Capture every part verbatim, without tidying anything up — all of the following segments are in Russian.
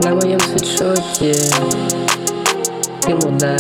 На моем свитшоте ты мудак.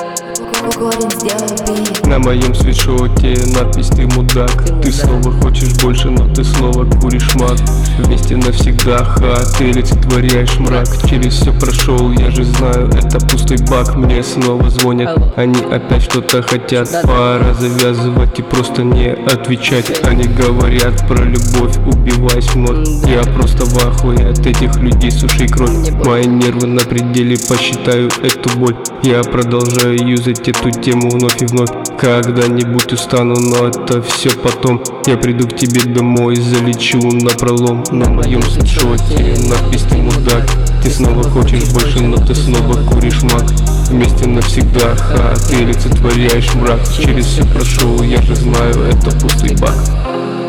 На моем свитшоте надпись «Ты мудак». Ты снова хочешь больше, но ты снова куришь мак. Вместе навсегда, ха, ты олицетворяешь мрак. Через все прошел, я же знаю, это пустой бак. Мне снова звонят, они опять что-то хотят. Пора завязывать и просто не отвечать. Они говорят про любовь, убиваясь вновь. Я просто в ахуе от этих людей, суши кровь. Мои нервы на пределе, посчитаю эту боль. Я продолжаю юзать эту тему вновь и вновь. Когда-нибудь устану, но это все потом. Я приду к тебе домой, залечу напролом. На моем свитшоте надпись «Ты мудак». Ты снова хочешь больше, но ты снова куришь мак. Вместе навсегда, ха, ты олицетворяешь мрак. Через все прошел, я же знаю, это пустый бак.